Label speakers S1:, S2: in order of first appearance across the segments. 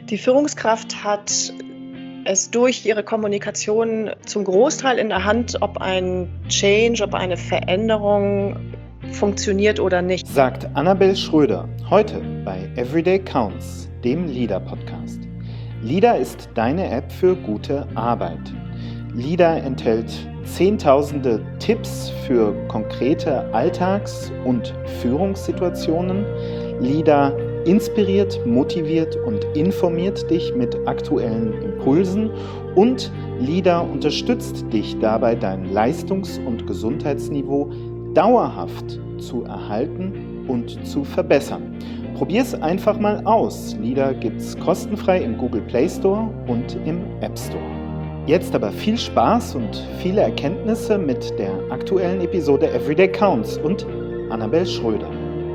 S1: Die Führungskraft hat es durch ihre Kommunikation zum Großteil in der Hand, ob ein Change, ob eine Veränderung funktioniert oder nicht.
S2: Sagt Annabel Schröder heute bei Everyday Counts, dem LEADER-Podcast. LEADER ist deine App für gute Arbeit. LEADER enthält zehntausende Tipps für konkrete Alltags- und Führungssituationen. LEADER inspiriert, motiviert und informiert dich mit aktuellen Impulsen und LEADER unterstützt dich dabei, dein Leistungs- und Gesundheitsniveau dauerhaft zu erhalten und zu verbessern. Probier es einfach mal aus. LEADER gibt's kostenfrei im Google Play Store und im App Store. Jetzt aber viel Spaß und viele Erkenntnisse mit der aktuellen Episode Everyday Counts und Annabel Schröder.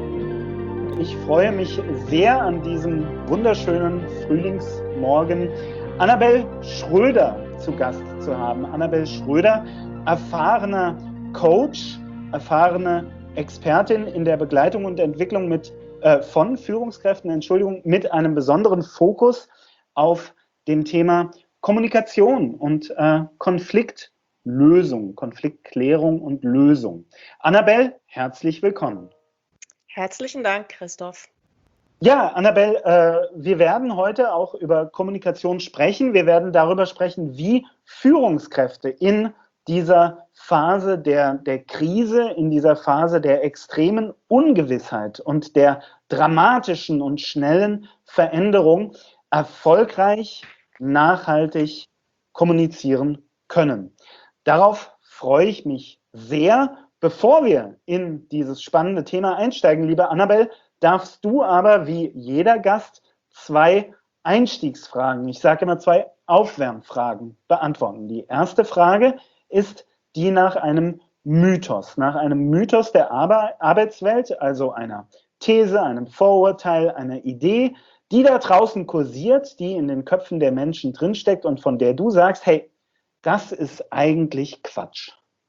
S2: Ich freue mich sehr, an diesem wunderschönen Frühlingsmorgen Annabel Schröder zu Gast zu haben. Annabel Schröder, erfahrener Coach, erfahrene Expertin in der Begleitung und Entwicklung von Führungskräften, mit einem besonderen Fokus auf dem Thema Kommunikation und Konfliktlösung, Konfliktklärung und Lösung. Annabel, herzlich willkommen.
S1: Herzlichen Dank, Christoph.
S2: Ja, Annabel, wir werden heute auch über Kommunikation sprechen. Wir werden darüber sprechen, wie Führungskräfte in dieser Phase der Krise, in dieser Phase der extremen Ungewissheit und der dramatischen und schnellen Veränderung erfolgreich, nachhaltig kommunizieren können. Darauf freue ich mich sehr. Bevor wir in dieses spannende Thema einsteigen, liebe Annabel, darfst du aber wie jeder Gast 2 Einstiegsfragen, ich sage immer 2 Aufwärmfragen beantworten. Die erste Frage ist die nach einem Mythos der Arbeitswelt, also einer These, einem Vorurteil, einer Idee, die da draußen kursiert, die in den Köpfen der Menschen drinsteckt und von der du sagst, hey, das ist eigentlich Quatsch.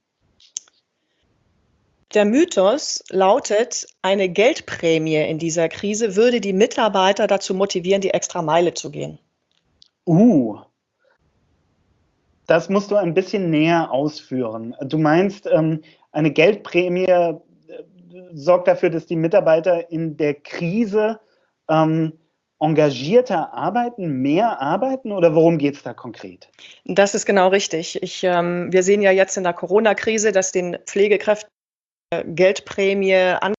S1: Der Mythos lautet, eine Geldprämie in dieser Krise würde die Mitarbeiter dazu motivieren, die Extrameile zu gehen.
S2: Das musst du ein bisschen näher ausführen. Du meinst, eine Geldprämie sorgt dafür, dass die Mitarbeiter in der Krise engagierter arbeiten, mehr arbeiten, oder worum geht es da konkret?
S1: Das ist genau richtig. Wir sehen ja jetzt in der Corona-Krise, dass den Pflegekräften Geldprämie angeboten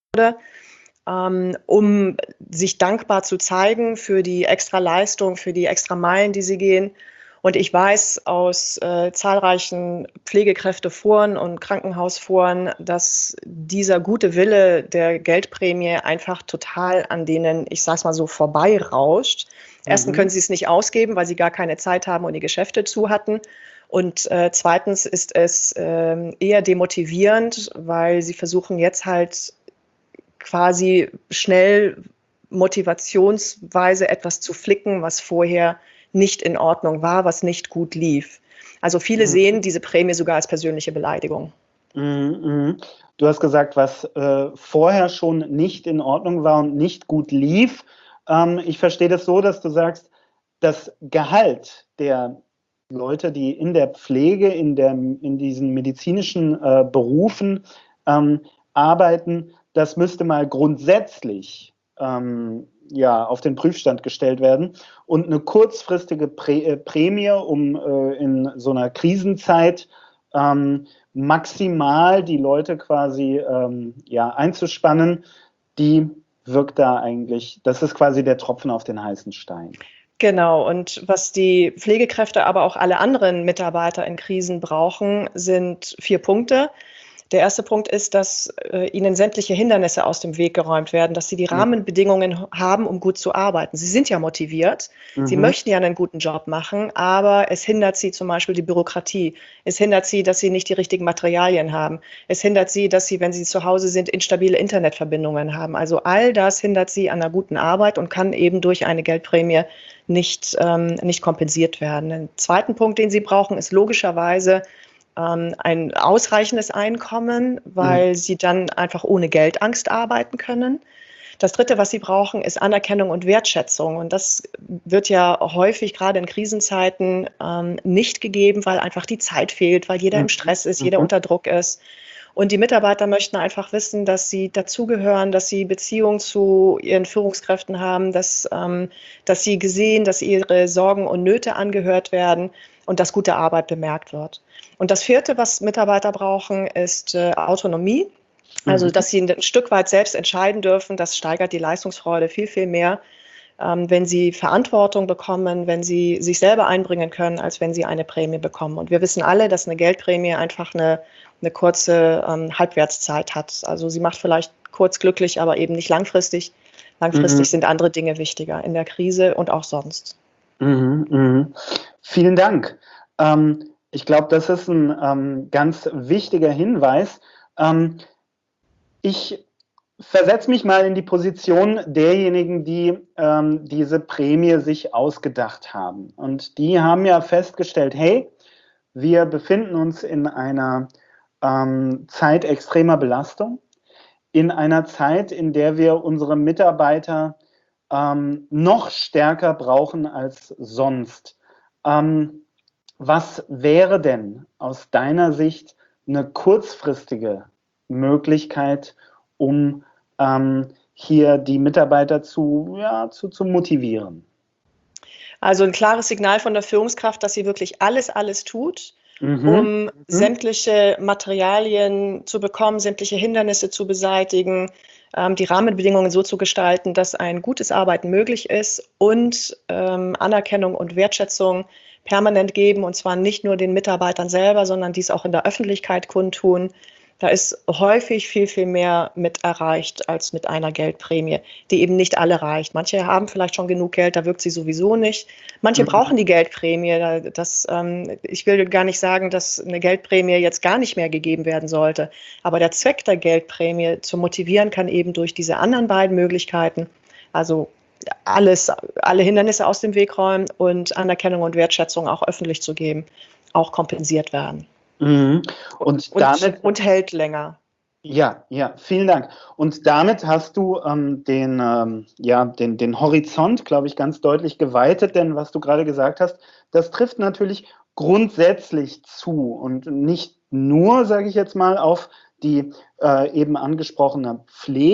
S1: wurde, um sich dankbar zu zeigen für die extra Leistung, für die extra Meilen, die sie gehen. Und ich weiß aus zahlreichen Pflegekräfteforen und Krankenhausforen, dass dieser gute Wille der Geldprämie einfach total an denen, ich sage es mal so, vorbeirauscht. Erstens können sie es nicht ausgeben, weil sie gar keine Zeit haben und die Geschäfte zu hatten. Und zweitens ist es eher demotivierend, weil sie versuchen jetzt halt quasi schnell motivationsweise etwas zu flicken, was vorher nicht in Ordnung war, was nicht gut lief. Also viele sehen diese Prämie sogar als persönliche Beleidigung.
S2: Du hast gesagt, was vorher schon nicht in Ordnung war und nicht gut lief. Ich verstehe das so, dass du sagst, das Gehalt der Leute, die in der Pflege, in diesen medizinischen Berufen arbeiten, das müsste mal grundsätzlich auf den Prüfstand gestellt werden. Und eine kurzfristige Prämie, um in so einer Krisenzeit maximal die Leute quasi einzuspannen, die wirkt da eigentlich, das ist quasi der Tropfen auf den heißen Stein.
S1: Genau, und was die Pflegekräfte, aber auch alle anderen Mitarbeiter in Krisen brauchen, sind 4 Punkte. Der erste Punkt ist, dass ihnen sämtliche Hindernisse aus dem Weg geräumt werden, dass sie die Rahmenbedingungen haben, um gut zu arbeiten. Sie sind ja motiviert, sie möchten ja einen guten Job machen, aber es hindert sie zum Beispiel die Bürokratie. Es hindert sie, dass sie nicht die richtigen Materialien haben. Es hindert sie, dass sie, wenn sie zu Hause sind, instabile Internetverbindungen haben. Also all das hindert sie an einer guten Arbeit und kann eben durch eine Geldprämie nicht kompensiert werden. Den zweiten Punkt, den sie brauchen, ist logischerweise ein ausreichendes Einkommen, weil sie dann einfach ohne Geldangst arbeiten können. Das Dritte, was sie brauchen, ist Anerkennung und Wertschätzung. Und das wird ja häufig gerade in Krisenzeiten nicht gegeben, weil einfach die Zeit fehlt, weil jeder im Stress ist, jeder unter Druck ist. Und die Mitarbeiter möchten einfach wissen, dass sie dazugehören, dass sie Beziehungen zu ihren Führungskräften haben, dass sie gesehen, dass ihre Sorgen und Nöte angehört werden und dass gute Arbeit bemerkt wird. Und das Vierte, was Mitarbeiter brauchen, ist Autonomie. Also, dass sie ein Stück weit selbst entscheiden dürfen, das steigert die Leistungsfreude viel, viel mehr, wenn sie Verantwortung bekommen, wenn sie sich selber einbringen können, als wenn sie eine Prämie bekommen. Und wir wissen alle, dass eine Geldprämie einfach eine kurze Halbwertszeit hat. Also sie macht vielleicht kurz glücklich, aber eben nicht langfristig. Langfristig sind andere Dinge wichtiger in der Krise und auch sonst.
S2: Vielen Dank. Ich glaube, das ist ein ganz wichtiger Hinweis. Ich versetze mich mal in die Position derjenigen, die diese Prämie sich ausgedacht haben. Und die haben ja festgestellt, hey, wir befinden uns in einer Zeit extremer Belastung, in einer Zeit, in der wir unsere Mitarbeiter noch stärker brauchen als sonst. Was wäre denn aus deiner Sicht eine kurzfristige Möglichkeit, um hier die Mitarbeiter zu motivieren?
S1: Also ein klares Signal von der Führungskraft, dass sie wirklich alles tut, um sämtliche Materialien zu bekommen, sämtliche Hindernisse zu beseitigen, die Rahmenbedingungen so zu gestalten, dass ein gutes Arbeiten möglich ist und Anerkennung und Wertschätzung permanent geben, und zwar nicht nur den Mitarbeitern selber, sondern dies auch in der Öffentlichkeit kundtun. Da ist häufig viel, viel mehr mit erreicht als mit einer Geldprämie, die eben nicht alle reicht. Manche haben vielleicht schon genug Geld, da wirkt sie sowieso nicht. Manche brauchen die Geldprämie. Ich will gar nicht sagen, dass eine Geldprämie jetzt gar nicht mehr gegeben werden sollte. Aber der Zweck der Geldprämie zu motivieren kann eben durch diese anderen beiden Möglichkeiten, also alle Hindernisse aus dem Weg räumen und Anerkennung und Wertschätzung auch öffentlich zu geben, auch kompensiert werden. Und hält länger.
S2: Ja, vielen Dank. Und damit hast du den Horizont, glaube ich, ganz deutlich geweitet, denn was du gerade gesagt hast, das trifft natürlich grundsätzlich zu und nicht nur, sage ich jetzt mal, auf die eben angesprochene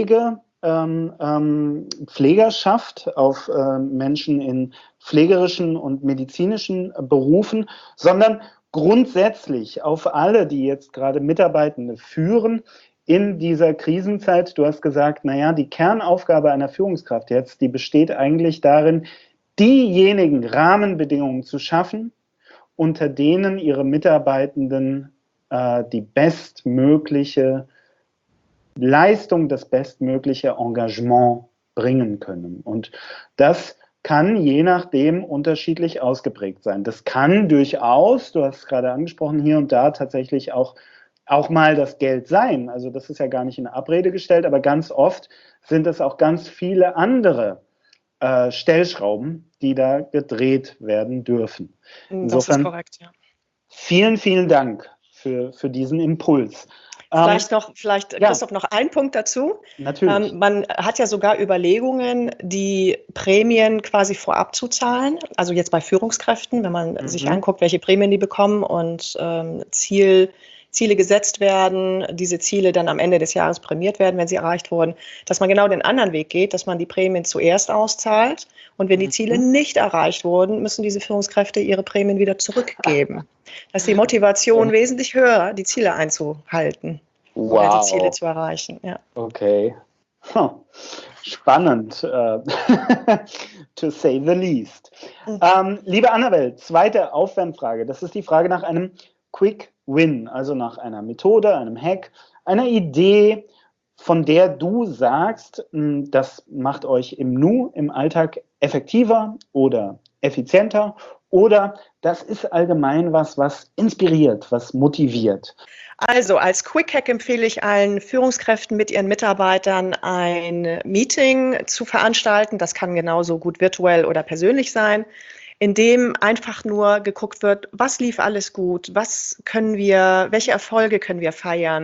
S2: Pflegerschaft, auf Menschen in pflegerischen und medizinischen Berufen, sondern grundsätzlich auf alle, die jetzt gerade Mitarbeitende führen in dieser Krisenzeit. Du hast gesagt, die Kernaufgabe einer Führungskraft jetzt, die besteht eigentlich darin, diejenigen Rahmenbedingungen zu schaffen, unter denen ihre Mitarbeitenden die bestmögliche Leistung, das bestmögliche Engagement bringen können. Und das kann je nachdem unterschiedlich ausgeprägt sein. Das kann durchaus, du hast es gerade angesprochen, hier und da tatsächlich auch mal das Geld sein. Also das ist ja gar nicht in Abrede gestellt, aber ganz oft sind es auch ganz viele andere Stellschrauben, die da gedreht werden dürfen. Insofern,
S1: das ist korrekt, ja.
S2: Vielen, vielen Dank für diesen Impuls.
S1: Vielleicht Christoph, noch ein Punkt dazu.
S2: Natürlich.
S1: Man hat ja sogar Überlegungen, die Prämien quasi vorab zu zahlen. Also jetzt bei Führungskräften, wenn man sich anguckt, welche Prämien die bekommen und Ziele gesetzt werden, diese Ziele dann am Ende des Jahres prämiert werden, wenn sie erreicht wurden, dass man genau den anderen Weg geht, dass man die Prämien zuerst auszahlt und wenn die Ziele nicht erreicht wurden, müssen diese Führungskräfte ihre Prämien wieder zurückgeben. Das ist die Motivation wesentlich höher, die Ziele einzuhalten oder die Ziele zu erreichen. Ja.
S2: Okay. Spannend, to say the least. Liebe Annabel, zweite Aufwärmfrage. Das ist die Frage nach einem Quick Win, also nach einer Methode, einem Hack, einer Idee, von der du sagst, das macht euch im Nu, im Alltag effektiver oder effizienter oder das ist allgemein was inspiriert, was motiviert.
S1: Also als Quick Hack empfehle ich allen Führungskräften mit ihren Mitarbeitern ein Meeting zu veranstalten. Das kann genauso gut virtuell oder persönlich sein, in dem einfach nur geguckt wird, was lief alles gut, welche Erfolge können wir feiern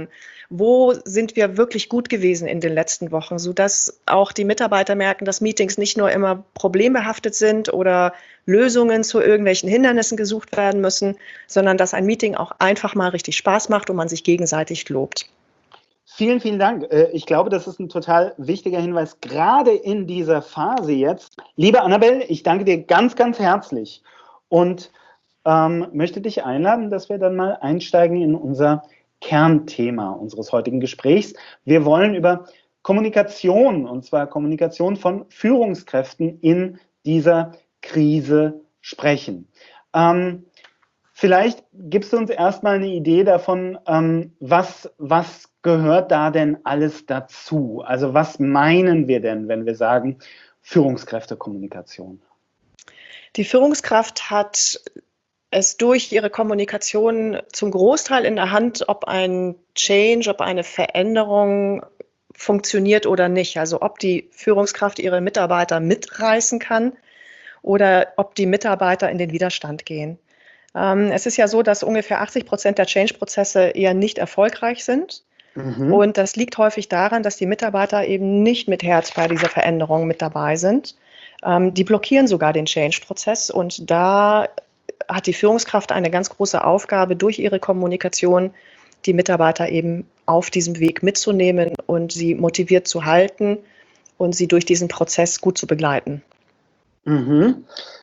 S1: wo sind wir wirklich gut gewesen in den letzten Wochen, sodass auch die Mitarbeiter merken, dass Meetings nicht nur immer problembehaftet sind oder Lösungen zu irgendwelchen Hindernissen gesucht werden müssen, sondern dass ein Meeting auch einfach mal richtig Spaß macht und man sich gegenseitig lobt.
S2: Vielen, vielen Dank. Ich glaube, das ist ein total wichtiger Hinweis, gerade in dieser Phase jetzt. Liebe Annabelle, ich danke dir ganz, ganz herzlich und möchte dich einladen, dass wir dann mal einsteigen in unser Kernthema unseres heutigen Gesprächs. Wir wollen über Kommunikation, und zwar Kommunikation von Führungskräften in dieser Krise sprechen. Vielleicht gibst du uns erstmal eine Idee davon, was gehört da denn alles dazu? Also was meinen wir denn, wenn wir sagen Führungskräftekommunikation?
S1: Die Führungskraft hat es durch ihre Kommunikation zum Großteil in der Hand, ob ein Change, ob eine Veränderung funktioniert oder nicht. Also ob die Führungskraft ihre Mitarbeiter mitreißen kann oder ob die Mitarbeiter in den Widerstand gehen. Es ist ja so, dass ungefähr 80% der Change-Prozesse eher nicht erfolgreich sind. Und das liegt häufig daran, dass die Mitarbeiter eben nicht mit Herz bei dieser Veränderung mit dabei sind. Die blockieren sogar den Change-Prozess und da hat die Führungskraft eine ganz große Aufgabe, durch ihre Kommunikation die Mitarbeiter eben auf diesem Weg mitzunehmen und sie motiviert zu halten und sie durch diesen Prozess gut zu begleiten.
S2: Vielen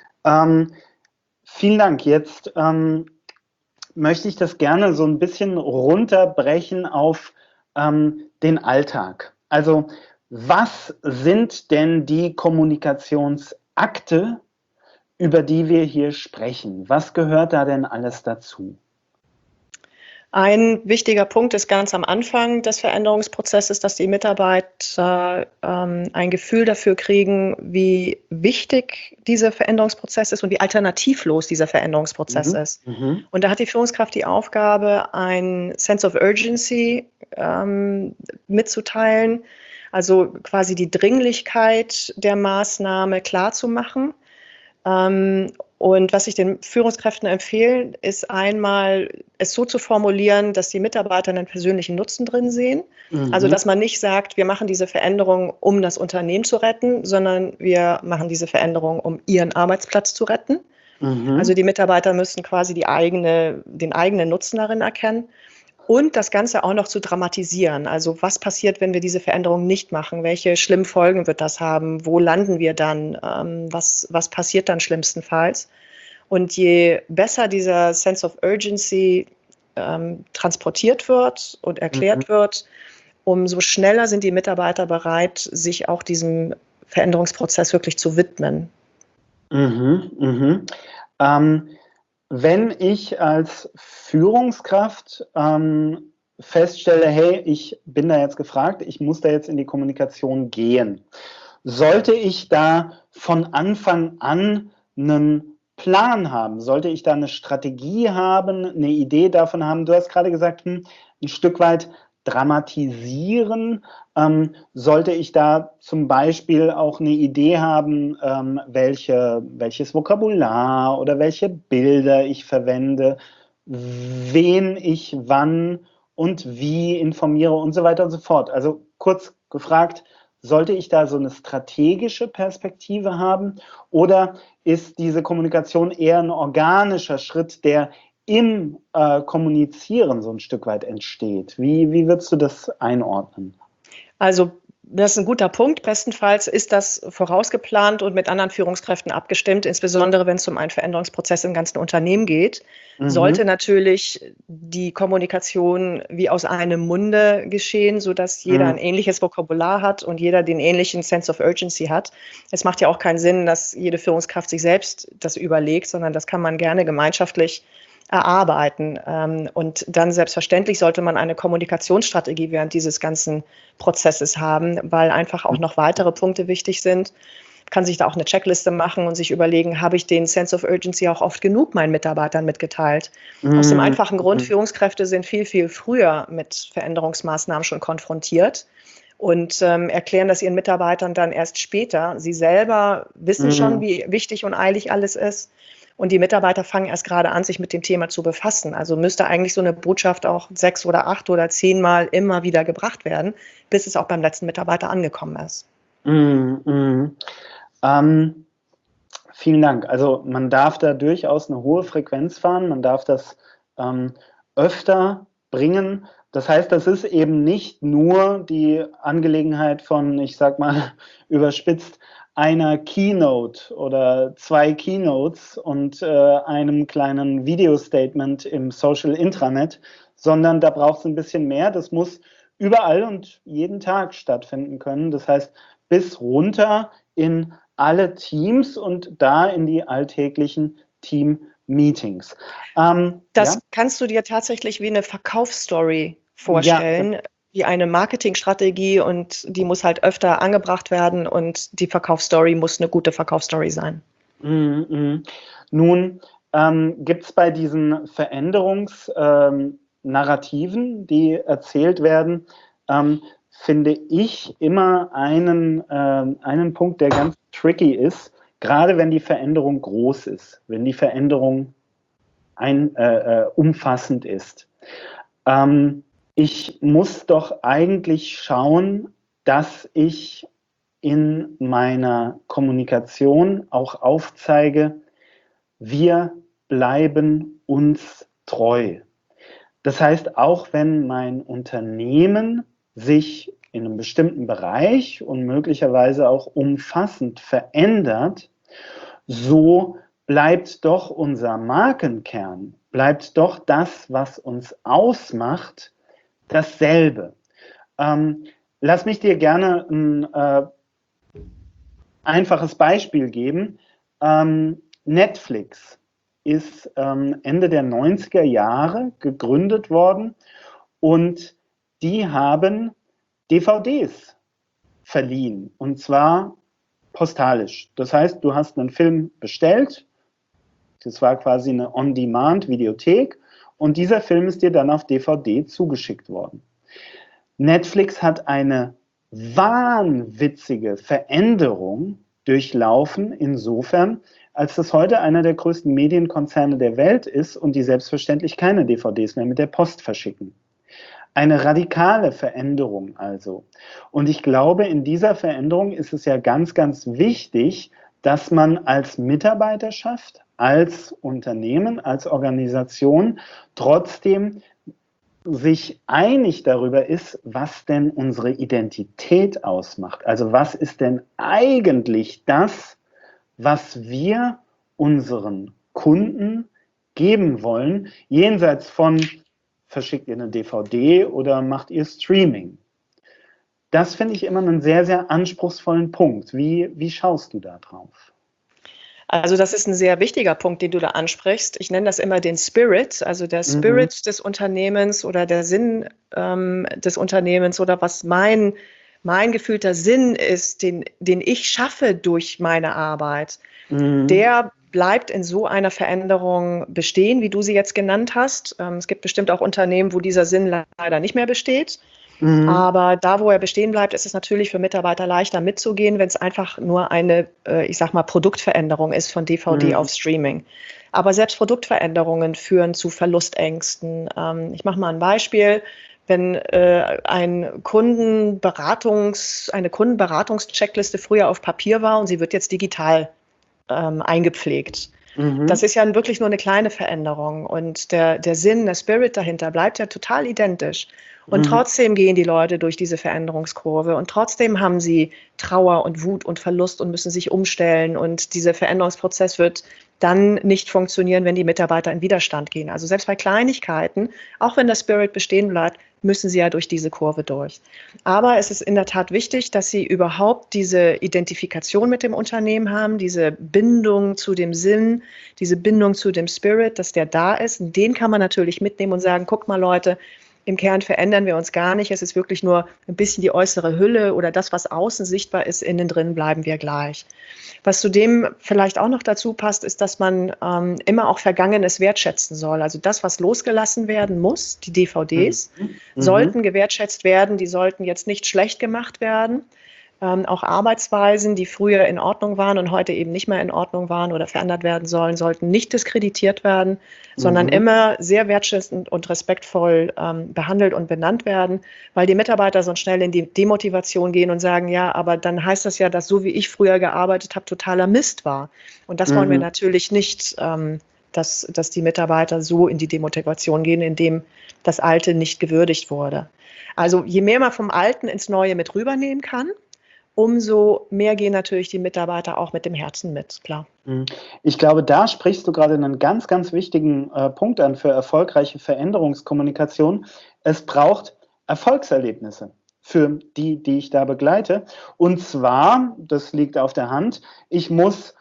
S2: Dank. Jetzt möchte ich das gerne so ein bisschen runterbrechen auf den Alltag. Also was sind denn die Kommunikationsakte, über die wir hier sprechen? Was gehört da denn alles dazu?
S1: Ein wichtiger Punkt ist ganz am Anfang des Veränderungsprozesses, dass die Mitarbeiter ein Gefühl dafür kriegen, wie wichtig dieser Veränderungsprozess ist und wie alternativlos dieser Veränderungsprozess ist. Und da hat die Führungskraft die Aufgabe, ein Sense of Urgency mitzuteilen, also quasi die Dringlichkeit der Maßnahme klarzumachen. Und was ich den Führungskräften empfehle, ist einmal, es so zu formulieren, dass die Mitarbeiter einen persönlichen Nutzen drin sehen. Also, dass man nicht sagt, wir machen diese Veränderung, um das Unternehmen zu retten, sondern wir machen diese Veränderung, um ihren Arbeitsplatz zu retten. Also, die Mitarbeiter müssen quasi den eigenen Nutzen darin erkennen. Und das Ganze auch noch zu dramatisieren. Also was passiert, wenn wir diese Veränderung nicht machen? Welche schlimmen Folgen wird das haben? Wo landen wir dann? Was passiert dann schlimmstenfalls? Und je besser dieser Sense of Urgency transportiert wird und erklärt wird, umso schneller sind die Mitarbeiter bereit, sich auch diesem Veränderungsprozess wirklich zu widmen.
S2: Wenn ich als Führungskraft feststelle, hey, ich bin da jetzt gefragt, ich muss da jetzt in die Kommunikation gehen, sollte ich da von Anfang an einen Plan haben? Sollte ich da eine Strategie haben, eine Idee davon haben? Du hast gerade gesagt, ein Stück weit dramatisieren. Sollte ich da zum Beispiel auch eine Idee haben, welches Vokabular oder welche Bilder ich verwende, wen ich wann und wie informiere und so weiter und so fort. Also kurz gefragt, sollte ich da so eine strategische Perspektive haben oder ist diese Kommunikation eher ein organischer Schritt, der im Kommunizieren so ein Stück weit entsteht? Wie würdest du das einordnen?
S1: Also das ist ein guter Punkt. Bestenfalls ist das vorausgeplant und mit anderen Führungskräften abgestimmt, insbesondere wenn es um einen Veränderungsprozess im ganzen Unternehmen geht. Sollte natürlich die Kommunikation wie aus einem Munde geschehen, sodass jeder ein ähnliches Vokabular hat und jeder den ähnlichen Sense of Urgency hat. Es macht ja auch keinen Sinn, dass jede Führungskraft sich selbst das überlegt, sondern das kann man gerne gemeinschaftlich erarbeiten. Und dann selbstverständlich sollte man eine Kommunikationsstrategie während dieses ganzen Prozesses haben, weil einfach auch noch weitere Punkte wichtig sind. Kann sich da auch eine Checkliste machen und sich überlegen, habe ich den Sense of Urgency auch oft genug meinen Mitarbeitern mitgeteilt? Aus dem einfachen Grund, Führungskräfte sind viel, viel früher mit Veränderungsmaßnahmen schon konfrontiert und erklären das ihren Mitarbeitern dann erst später. Sie selber wissen schon, wie wichtig und eilig alles ist. und die Mitarbeiter fangen erst gerade an, sich mit dem Thema zu befassen. Also müsste eigentlich so eine Botschaft auch 6 oder 8 oder 10 Mal immer wieder gebracht werden, bis es auch beim letzten Mitarbeiter angekommen ist.
S2: Vielen Dank. Also man darf da durchaus eine hohe Frequenz fahren, man darf das öfter bringen. Das heißt, das ist eben nicht nur die Angelegenheit von, ich sag mal überspitzt, einer Keynote oder 2 Keynotes und einem kleinen Video-Statement im Social Intranet, sondern da braucht es ein bisschen mehr. Das muss überall und jeden Tag stattfinden können. Das heißt, bis runter in alle Teams und da in die alltäglichen Team-Meetings.
S1: Das kannst du dir tatsächlich wie eine Verkaufsstory vorstellen, wie eine Marketingstrategie, und die muss halt öfter angebracht werden und die Verkaufsstory muss eine gute Verkaufsstory sein.
S2: Nun gibt es bei diesen Veränderungsnarrativen, die erzählt werden, finde ich immer einen Punkt, der ganz tricky ist, gerade wenn die Veränderung groß ist, wenn die Veränderung umfassend ist. Ich muss doch eigentlich schauen, dass ich in meiner Kommunikation auch aufzeige, wir bleiben uns treu. Das heißt, auch wenn mein Unternehmen sich in einem bestimmten Bereich und möglicherweise auch umfassend verändert, so bleibt doch unser Markenkern, bleibt doch das, was uns ausmacht, dasselbe. Lass mich dir gerne ein einfaches Beispiel geben. Netflix ist Ende der 90er Jahre gegründet worden und die haben DVDs verliehen, und zwar postalisch. Das heißt, du hast einen Film bestellt, das war quasi eine On-Demand-Videothek, und dieser Film ist dir dann auf DVD zugeschickt worden. Netflix hat eine wahnwitzige Veränderung durchlaufen, insofern, als das heute einer der größten Medienkonzerne der Welt ist und die selbstverständlich keine DVDs mehr mit der Post verschicken. Eine radikale Veränderung also. Und ich glaube, in dieser Veränderung ist es ja ganz, ganz wichtig, dass man als Mitarbeiterschaft, als Unternehmen, als Organisation trotzdem sich einig darüber ist, was denn unsere Identität ausmacht. Also was ist denn eigentlich das, was wir unseren Kunden geben wollen, jenseits von verschickt ihr eine DVD oder macht ihr Streaming? Das finde ich immer einen sehr, sehr anspruchsvollen Punkt. Wie schaust du da drauf?
S1: Also das ist ein sehr wichtiger Punkt, den du da ansprichst. Ich nenne das immer den Spirit, also der Spirit des Unternehmens oder der Sinn des Unternehmens oder was mein gefühlter Sinn ist, den ich schaffe durch meine Arbeit. Der bleibt in so einer Veränderung bestehen, wie du sie jetzt genannt hast. Es gibt bestimmt auch Unternehmen, wo dieser Sinn leider nicht mehr besteht. Aber da, wo er bestehen bleibt, ist es natürlich für Mitarbeiter leichter mitzugehen, wenn es einfach nur eine, ich sag mal, Produktveränderung ist von DVD auf Streaming. Aber selbst Produktveränderungen führen zu Verlustängsten. Ich mache mal ein Beispiel. Wenn eine Kundenberatungscheckliste früher auf Papier war und sie wird jetzt digital eingepflegt. Das ist ja wirklich nur eine kleine Veränderung und der Sinn, der Spirit dahinter bleibt ja total identisch. Und trotzdem gehen die Leute durch diese Veränderungskurve und trotzdem haben sie Trauer und Wut und Verlust und müssen sich umstellen, und dieser Veränderungsprozess wird dann nicht funktionieren, wenn die Mitarbeiter in Widerstand gehen. Also selbst bei Kleinigkeiten, auch wenn der Spirit bestehen bleibt, müssen sie ja durch diese Kurve durch. Aber es ist in der Tat wichtig, dass sie überhaupt diese Identifikation mit dem Unternehmen haben, diese Bindung zu dem Sinn, diese Bindung zu dem Spirit, dass der da ist. Und den kann man natürlich mitnehmen und sagen, guckt mal Leute, im Kern verändern wir uns gar nicht. Es ist wirklich nur ein bisschen die äußere Hülle oder das, was außen sichtbar ist, innen drin bleiben wir gleich. Was zudem vielleicht auch noch dazu passt, ist, dass man immer auch Vergangenes wertschätzen soll. Also das, was losgelassen werden muss, die DVDs, sollten gewertschätzt werden. Die sollten jetzt nicht schlecht gemacht werden. Auch Arbeitsweisen, die früher in Ordnung waren und heute eben nicht mehr in Ordnung waren oder verändert werden sollen, sollten nicht diskreditiert werden, sondern immer sehr wertschätzend und respektvoll behandelt und benannt werden, weil die Mitarbeiter sonst schnell in die Demotivation gehen und sagen, ja, aber dann heißt das ja, dass so wie ich früher gearbeitet habe, totaler Mist war. Und das wollen wir natürlich nicht, dass die Mitarbeiter so in die Demotivation gehen, indem das Alte nicht gewürdigt wurde. Also je mehr man vom Alten ins Neue mit rübernehmen kann, umso mehr gehen natürlich die Mitarbeiter auch mit dem Herzen mit, klar.
S2: Ich glaube, da sprichst du gerade einen ganz, ganz wichtigen Punkt an für erfolgreiche Veränderungskommunikation. Es braucht Erfolgserlebnisse für die ich da begleite. Und zwar, das liegt auf der Hand, ich muss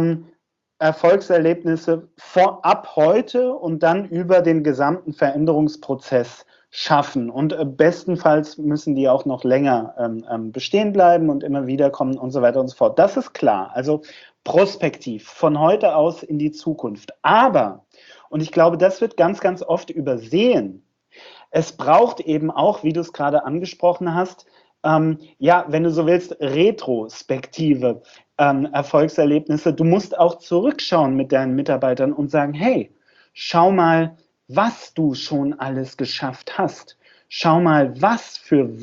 S2: Erfolgserlebnisse vorab heute und dann über den gesamten Veränderungsprozess schaffen. Und bestenfalls müssen die auch noch länger bestehen bleiben und immer wieder kommen und so weiter und so fort. Das ist klar. Also prospektiv, von heute aus in die Zukunft. Aber, und ich glaube, das wird ganz, ganz oft übersehen, es braucht eben auch, wie du es gerade angesprochen hast, ja, wenn du so willst, retrospektive Erfolgserlebnisse. Du musst auch zurückschauen mit deinen Mitarbeitern und sagen, hey, schau mal, was du schon alles geschafft hast. Schau mal, was für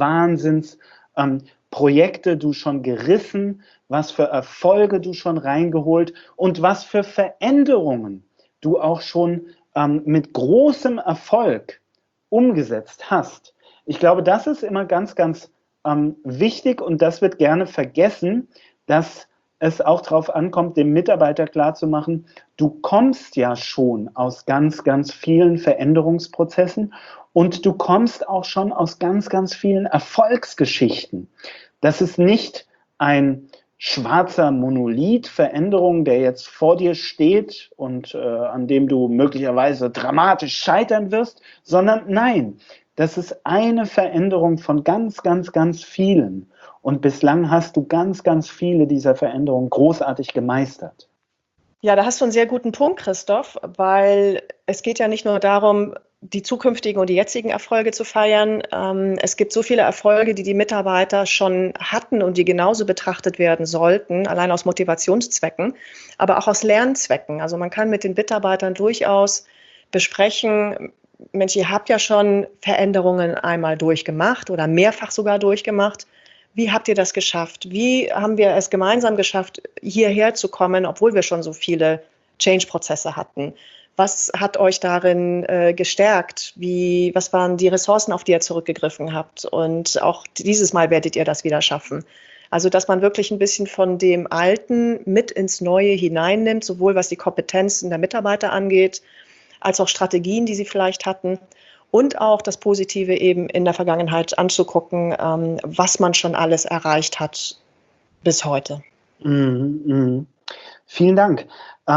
S2: Projekte du schon gerissen, was für Erfolge du schon reingeholt und was für Veränderungen du auch schon mit großem Erfolg umgesetzt hast. Ich glaube, das ist immer ganz, ganz wichtig und das wird gerne vergessen, dass es auch darauf ankommt, dem Mitarbeiter klarzumachen, du kommst ja schon aus ganz, ganz vielen Veränderungsprozessen und du kommst auch schon aus ganz, ganz vielen Erfolgsgeschichten. Das ist nicht ein schwarzer Monolith Veränderung, der jetzt vor dir steht und an dem du möglicherweise dramatisch scheitern wirst, sondern nein, das ist eine Veränderung von ganz, ganz, ganz vielen. Und bislang hast du ganz, ganz viele dieser Veränderungen großartig gemeistert.
S1: Ja, da hast du einen sehr guten Punkt, Christoph, weil es geht ja nicht nur darum, die zukünftigen und die jetzigen Erfolge zu feiern. Es gibt so viele Erfolge, die die Mitarbeiter schon hatten und die genauso betrachtet werden sollten, allein aus Motivationszwecken, aber auch aus Lernzwecken. Also man kann mit den Mitarbeitern durchaus besprechen, Mensch, ihr habt ja schon Veränderungen einmal durchgemacht oder mehrfach sogar durchgemacht. Wie habt ihr das geschafft? Wie haben wir es gemeinsam geschafft, hierher zu kommen, obwohl wir schon so viele Change-Prozesse hatten? Was hat euch darin gestärkt? Was waren die Ressourcen, auf die ihr zurückgegriffen habt? Und auch dieses Mal werdet ihr das wieder schaffen. Also, dass man wirklich ein bisschen von dem Alten mit ins Neue hineinnimmt, sowohl was die Kompetenzen der Mitarbeiter angeht, als auch Strategien, die sie vielleicht hatten. Und auch das Positive eben in der Vergangenheit anzugucken, was man schon alles erreicht hat bis heute.
S2: Vielen Dank.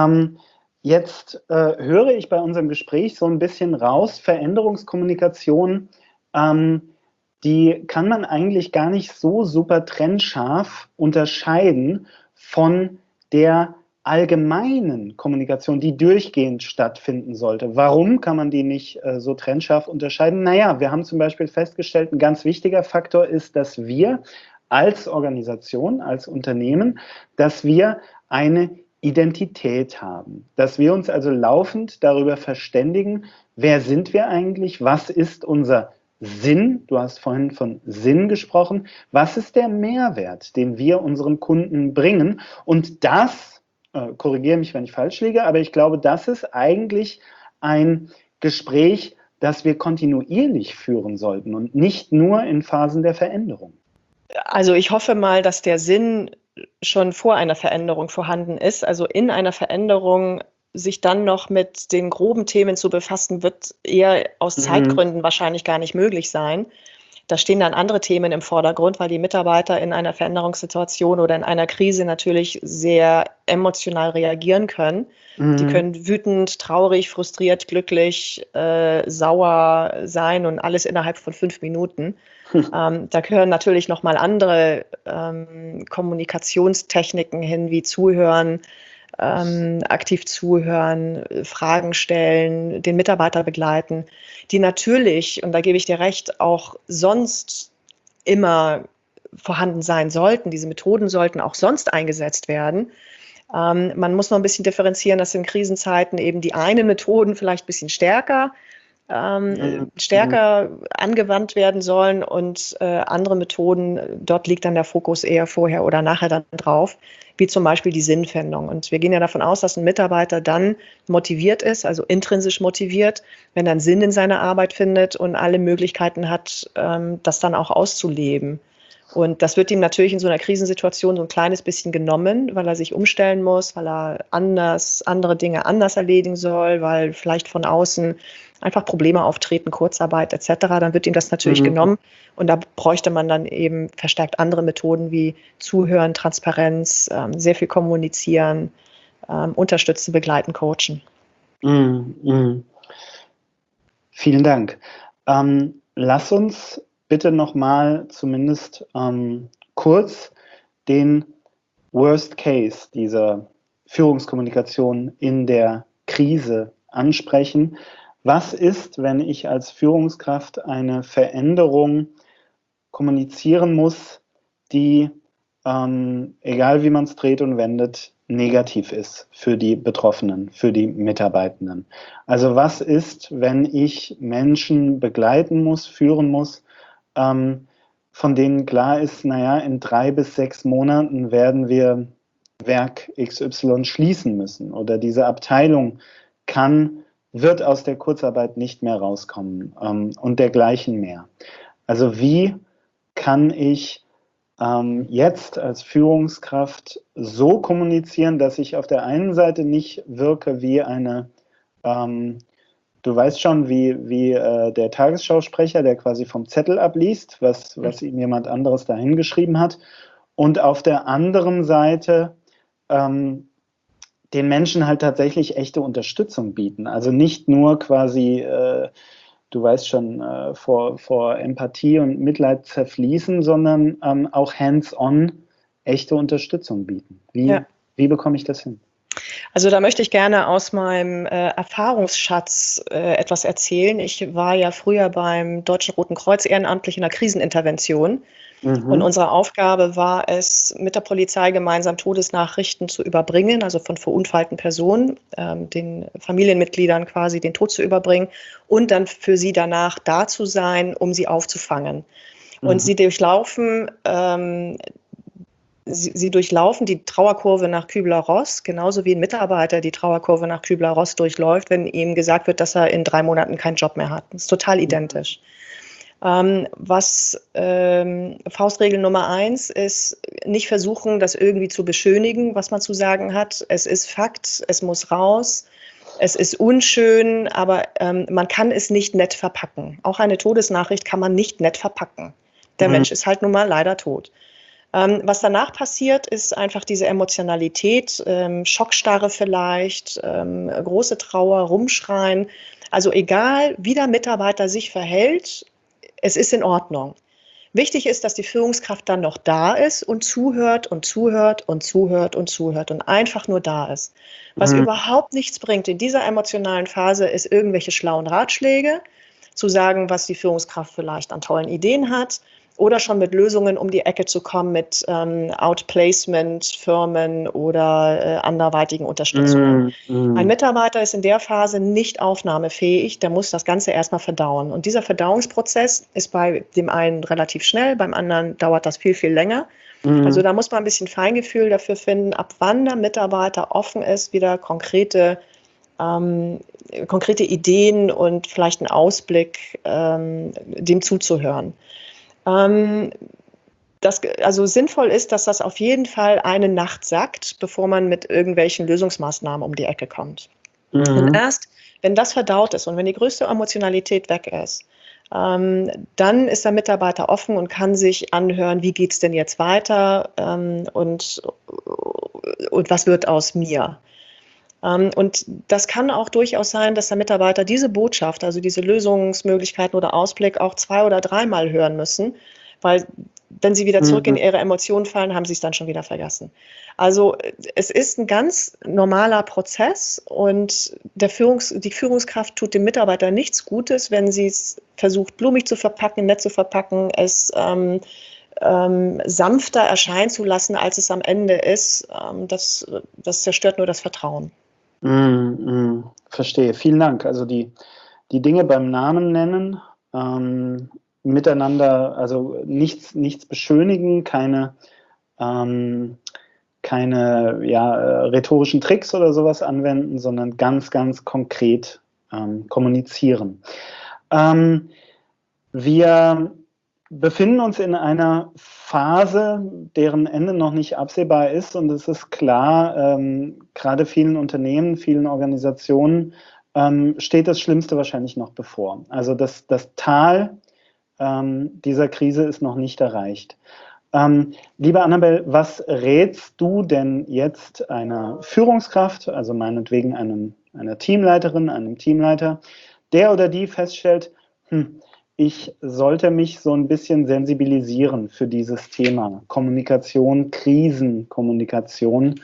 S2: Jetzt höre ich bei unserem Gespräch so ein bisschen raus, Veränderungskommunikation, die kann man eigentlich gar nicht so super trennscharf unterscheiden von der allgemeinen Kommunikation, die durchgehend stattfinden sollte. Warum kann man die nicht so trennscharf unterscheiden? Naja, wir haben zum Beispiel festgestellt, ein ganz wichtiger Faktor ist, dass wir als Organisation, als Unternehmen, dass wir eine Identität haben, dass wir uns also laufend darüber verständigen, wer sind wir eigentlich, was ist unser Sinn, du hast vorhin von Sinn gesprochen, was ist der Mehrwert, den wir unseren Kunden bringen und das korrigiere mich, wenn ich falsch liege, aber ich glaube, das ist eigentlich ein Gespräch, das wir kontinuierlich führen sollten und nicht nur in Phasen der Veränderung.
S1: Also ich hoffe mal, dass der Sinn schon vor einer Veränderung vorhanden ist. Also in einer Veränderung sich dann noch mit den groben Themen zu befassen, wird eher aus Zeitgründen wahrscheinlich gar nicht möglich sein. Da stehen dann andere Themen im Vordergrund, weil die Mitarbeiter in einer Veränderungssituation oder in einer Krise natürlich sehr emotional reagieren können. Die können wütend, traurig, frustriert, glücklich, sauer sein und alles innerhalb von 5 Minuten. Da gehören natürlich nochmal andere Kommunikationstechniken hin, wie Zuhören, aktiv zuhören, Fragen stellen, den Mitarbeiter begleiten, die natürlich, und da gebe ich dir recht, auch sonst immer vorhanden sein sollten. Diese Methoden sollten auch sonst eingesetzt werden. Man muss noch ein bisschen differenzieren, dass in Krisenzeiten eben die einen Methoden vielleicht ein bisschen stärker angewandt werden sollen und andere Methoden, dort liegt dann der Fokus eher vorher oder nachher dann drauf, wie zum Beispiel die Sinnfindung. Und wir gehen ja davon aus, dass ein Mitarbeiter dann motiviert ist, also intrinsisch motiviert, wenn er einen Sinn in seiner Arbeit findet und alle Möglichkeiten hat, das dann auch auszuleben. Und das wird ihm natürlich in so einer Krisensituation so ein kleines bisschen genommen, weil er sich umstellen muss, weil er andere Dinge anders erledigen soll, weil vielleicht von außen einfach Probleme auftreten, Kurzarbeit etc., dann wird ihm das natürlich genommen. Und da bräuchte man dann eben verstärkt andere Methoden wie Zuhören, Transparenz, sehr viel kommunizieren, unterstützen, begleiten, coachen.
S2: Vielen Dank. Lass uns bitte nochmal zumindest kurz den Worst Case dieser Führungskommunikation in der Krise ansprechen. Was ist, wenn ich als Führungskraft eine Veränderung kommunizieren muss, die, egal wie man es dreht und wendet, negativ ist für die Betroffenen, für die Mitarbeitenden? Also was ist, wenn ich Menschen begleiten muss, führen muss, von denen klar ist, naja, in 3 bis 6 Monaten werden wir Werk XY schließen müssen oder diese Abteilung wird aus der Kurzarbeit nicht mehr rauskommen und dergleichen mehr. Also wie kann ich jetzt als Führungskraft so kommunizieren, dass ich auf der einen Seite nicht wirke wie eine, du weißt schon, wie der Tagesschausprecher, der quasi vom Zettel abliest, was ihm jemand anderes dahingeschrieben hat, und auf der anderen Seite den Menschen halt tatsächlich echte Unterstützung bieten. Also nicht nur quasi, du weißt schon, vor Empathie und Mitleid zerfließen, sondern auch hands-on echte Unterstützung bieten. Wie bekomme ich das hin?
S1: Also da möchte ich gerne aus meinem Erfahrungsschatz etwas erzählen. Ich war ja früher beim Deutschen Roten Kreuz ehrenamtlich in der Krisenintervention. Und unsere Aufgabe war es, mit der Polizei gemeinsam Todesnachrichten zu überbringen, also von verunfallten Personen, den Familienmitgliedern quasi den Tod zu überbringen und dann für sie danach da zu sein, um sie aufzufangen. Und sie durchlaufen die Trauerkurve nach Kübler-Ross, genauso wie ein Mitarbeiter die Trauerkurve nach Kübler-Ross durchläuft, wenn ihm gesagt wird, dass er in 3 Monaten keinen Job mehr hat. Das ist total identisch. Faustregel Nummer 1 ist, nicht versuchen, das irgendwie zu beschönigen, was man zu sagen hat. Es ist Fakt, es muss raus, es ist unschön, aber man kann es nicht nett verpacken. Auch eine Todesnachricht kann man nicht nett verpacken. Der Mensch ist halt nun mal leider tot. Was danach passiert, ist einfach diese Emotionalität, Schockstarre vielleicht, große Trauer, Rumschreien. Also egal, wie der Mitarbeiter sich verhält, es ist in Ordnung. Wichtig ist, dass die Führungskraft dann noch da ist und zuhört und zuhört und zuhört und zuhört und einfach nur da ist. Was überhaupt nichts bringt in dieser emotionalen Phase, ist irgendwelche schlauen Ratschläge, zu sagen, was die Führungskraft vielleicht an tollen Ideen hat oder schon mit Lösungen um die Ecke zu kommen mit Outplacement-Firmen oder anderweitigen Unterstützungen. Ein Mitarbeiter ist in der Phase nicht aufnahmefähig, der muss das Ganze erstmal verdauen. Und dieser Verdauungsprozess ist bei dem einen relativ schnell, beim anderen dauert das viel, viel länger. Also da muss man ein bisschen Feingefühl dafür finden, ab wann der Mitarbeiter offen ist, wieder konkrete Ideen und vielleicht einen Ausblick dem zuzuhören. Also sinnvoll ist, dass das auf jeden Fall eine Nacht sackt, bevor man mit irgendwelchen Lösungsmaßnahmen um die Ecke kommt. Und erst, wenn das verdaut ist und wenn die größte Emotionalität weg ist, dann ist der Mitarbeiter offen und kann sich anhören, wie geht es denn jetzt weiter und was wird aus mir. Und das kann auch durchaus sein, dass der Mitarbeiter diese Botschaft, also diese Lösungsmöglichkeiten oder Ausblick auch 2- oder 3-mal hören müssen, weil wenn sie wieder zurück in ihre Emotionen fallen, haben sie es dann schon wieder vergessen. Also es ist ein ganz normaler Prozess und die Führungskraft tut dem Mitarbeiter nichts Gutes, wenn sie es versucht, blumig zu verpacken, nett zu verpacken, es sanfter erscheinen zu lassen, als es am Ende ist, das zerstört nur das Vertrauen.
S2: Verstehe. Vielen Dank. Also die Dinge beim Namen nennen, miteinander, also nichts beschönigen, keine rhetorischen Tricks oder sowas anwenden, sondern ganz, ganz konkret kommunizieren. Wir befinden uns in einer Phase, deren Ende noch nicht absehbar ist, und es ist klar, gerade vielen Unternehmen, vielen Organisationen steht das Schlimmste wahrscheinlich noch bevor. Also das Tal dieser Krise ist noch nicht erreicht. Liebe Annabel, was rätst du denn jetzt einer Führungskraft, also meinetwegen einer Teamleiterin, einem Teamleiter, der oder die feststellt, ich sollte mich so ein bisschen sensibilisieren für dieses Thema Kommunikation, Krisenkommunikation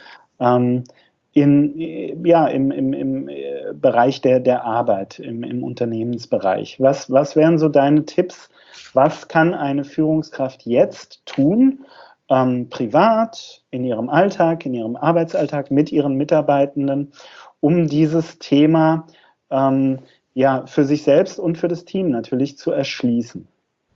S2: im Bereich der Arbeit, im Unternehmensbereich. Was wären so deine Tipps? Was kann eine Führungskraft jetzt tun, privat, in ihrem Alltag, in ihrem Arbeitsalltag mit ihren Mitarbeitenden, um dieses Thema für sich selbst und für das Team natürlich zu erschließen?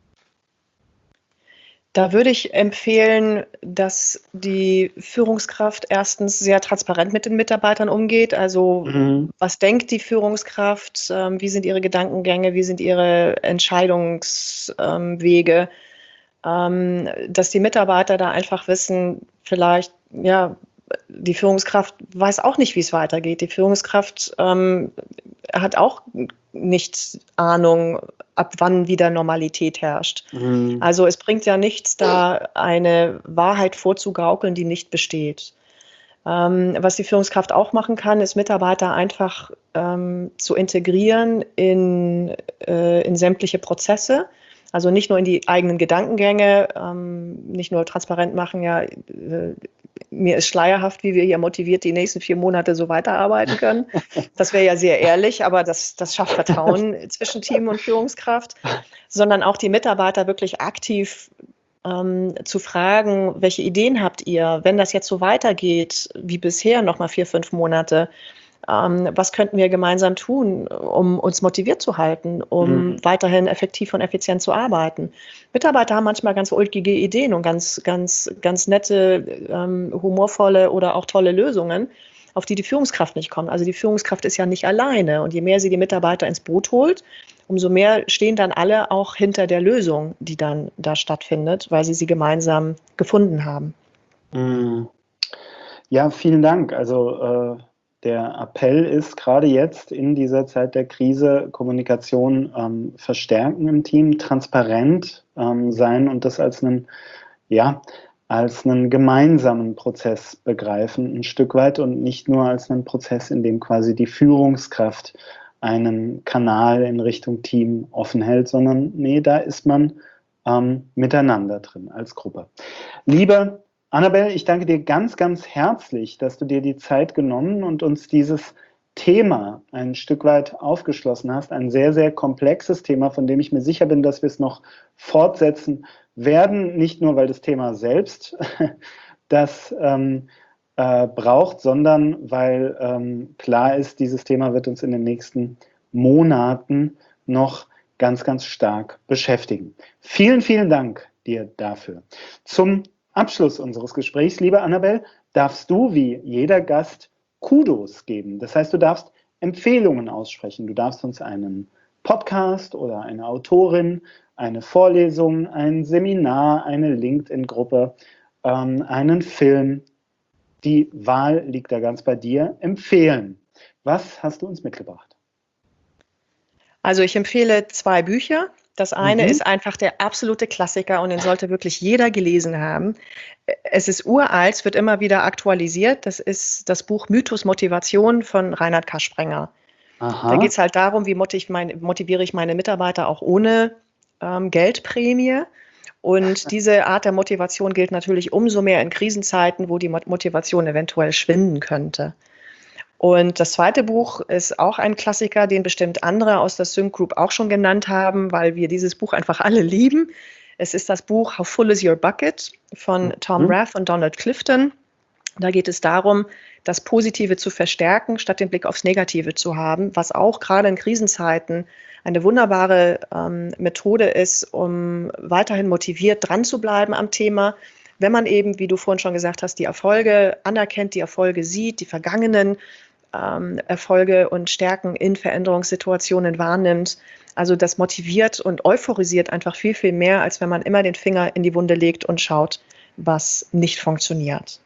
S1: Da würde ich empfehlen, dass die Führungskraft erstens sehr transparent mit den Mitarbeitern umgeht. Also was denkt die Führungskraft, wie sind ihre Gedankengänge, wie sind ihre Entscheidungswege, dass die Mitarbeiter da einfach wissen, vielleicht, die Führungskraft weiß auch nicht, wie es weitergeht. Die Führungskraft hat auch nicht Ahnung, ab wann wieder Normalität herrscht. Also es bringt ja nichts, da eine Wahrheit vorzugaukeln, die nicht besteht. Was die Führungskraft auch machen kann, ist Mitarbeiter einfach zu integrieren in sämtliche Prozesse. Also nicht nur in die eigenen Gedankengänge, nicht nur transparent machen, mir ist schleierhaft, wie wir hier motiviert die nächsten 4 Monate so weiterarbeiten können. Das wäre ja sehr ehrlich, aber das schafft Vertrauen zwischen Team und Führungskraft, sondern auch die Mitarbeiter wirklich aktiv zu fragen, welche Ideen habt ihr, wenn das jetzt so weitergeht wie bisher, nochmal 4, 5 Monate, was könnten wir gemeinsam tun, um uns motiviert zu halten, um weiterhin effektiv und effizient zu arbeiten. Mitarbeiter haben manchmal ganz ulkige Ideen und ganz, ganz, ganz nette, humorvolle oder auch tolle Lösungen, auf die Führungskraft nicht kommt. Also die Führungskraft ist ja nicht alleine, und je mehr sie die Mitarbeiter ins Boot holt, umso mehr stehen dann alle auch hinter der Lösung, die dann da stattfindet, weil sie gemeinsam gefunden haben.
S2: Ja, vielen Dank. Also der Appell ist gerade jetzt in dieser Zeit der Krise, Kommunikation verstärken im Team, transparent sein und das als einen gemeinsamen Prozess begreifen, ein Stück weit, und nicht nur als einen Prozess, in dem quasi die Führungskraft einen Kanal in Richtung Team offen hält, sondern da ist man miteinander drin als Gruppe. Liebe Annabel, ich danke dir ganz, ganz herzlich, dass du dir die Zeit genommen und uns dieses Thema ein Stück weit aufgeschlossen hast. Ein sehr, sehr komplexes Thema, von dem ich mir sicher bin, dass wir es noch fortsetzen werden. Nicht nur, weil das Thema selbst das braucht, sondern weil klar ist, dieses Thema wird uns in den nächsten Monaten noch ganz, ganz stark beschäftigen. Vielen, vielen Dank dir dafür. Zum Abschluss unseres Gesprächs, liebe Annabel, darfst du wie jeder Gast Kudos geben. Das heißt, du darfst Empfehlungen aussprechen. Du darfst uns einen Podcast oder eine Autorin, eine Vorlesung, ein Seminar, eine LinkedIn-Gruppe, einen Film, die Wahl liegt da ganz bei dir, empfehlen. Was hast du uns mitgebracht?
S1: Also ich empfehle 2 Bücher. Das eine ist einfach der absolute Klassiker, und den sollte wirklich jeder gelesen haben. Es ist uralt, es wird immer wieder aktualisiert. Das ist das Buch Mythos Motivation von Reinhard K. Sprenger. Da geht es halt darum, wie motiviere ich meine Mitarbeiter auch ohne Geldprämie. Und diese Art der Motivation gilt natürlich umso mehr in Krisenzeiten, wo die Motivation eventuell schwinden könnte. Und das zweite Buch ist auch ein Klassiker, den bestimmt andere aus der Sync Group auch schon genannt haben, weil wir dieses Buch einfach alle lieben. Es ist das Buch How Full is Your Bucket von Tom Rath und Donald Clifton. Da geht es darum, das Positive zu verstärken, statt den Blick aufs Negative zu haben, was auch gerade in Krisenzeiten eine wunderbare Methode ist, um weiterhin motiviert dran zu bleiben am Thema, wenn man eben, wie du vorhin schon gesagt hast, die Erfolge anerkennt, die Erfolge sieht, die vergangenen Erfolge und Stärken in Veränderungssituationen wahrnimmt. Also das motiviert und euphorisiert einfach viel, viel mehr, als wenn man immer den Finger in die Wunde legt und schaut, was nicht funktioniert.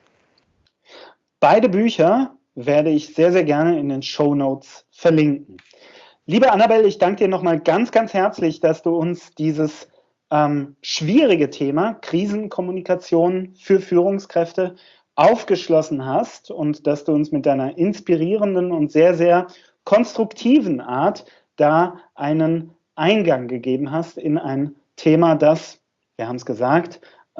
S2: Beide Bücher werde ich sehr, sehr gerne in den Shownotes verlinken. Liebe Annabel, ich danke dir nochmal ganz, ganz herzlich, dass du uns dieses schwierige Thema Krisenkommunikation für Führungskräfte aufgeschlossen hast und dass du uns mit deiner inspirierenden und sehr, sehr konstruktiven Art da einen Eingang gegeben hast in ein Thema, das, wir haben es gesagt,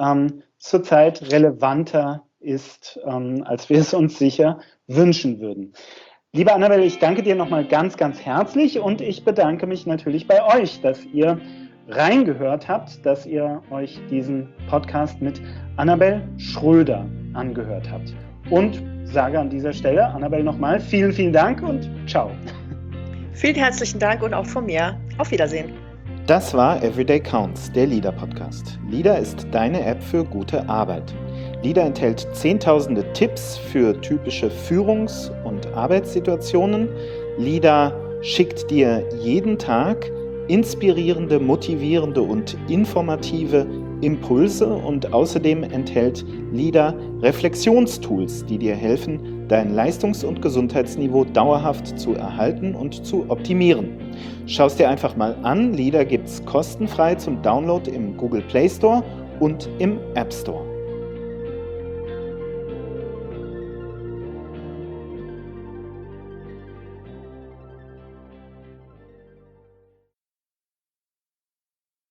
S2: zurzeit relevanter ist, als wir es uns sicher wünschen würden. Liebe Annabel, ich danke dir nochmal ganz, ganz herzlich und ich bedanke mich natürlich bei euch, dass ihr reingehört habt, dass ihr euch diesen Podcast mit Annabel Schröder angehört habt. Und sage an dieser Stelle, Annabel, nochmal vielen, vielen Dank und ciao.
S1: Vielen herzlichen Dank und auch von mir. Auf Wiedersehen.
S2: Das war Everyday Counts, der LEADER Podcast. LEADER ist deine App für gute Arbeit. LEADER enthält zehntausende Tipps für typische Führungs- und Arbeitssituationen. LEADER schickt dir jeden Tag inspirierende, motivierende und informative Impulse und außerdem enthält LEADER Reflexionstools, die dir helfen, dein Leistungs- und Gesundheitsniveau dauerhaft zu erhalten und zu optimieren. Schau es dir einfach mal an. LEADER gibt es kostenfrei zum Download im Google Play Store und im App Store.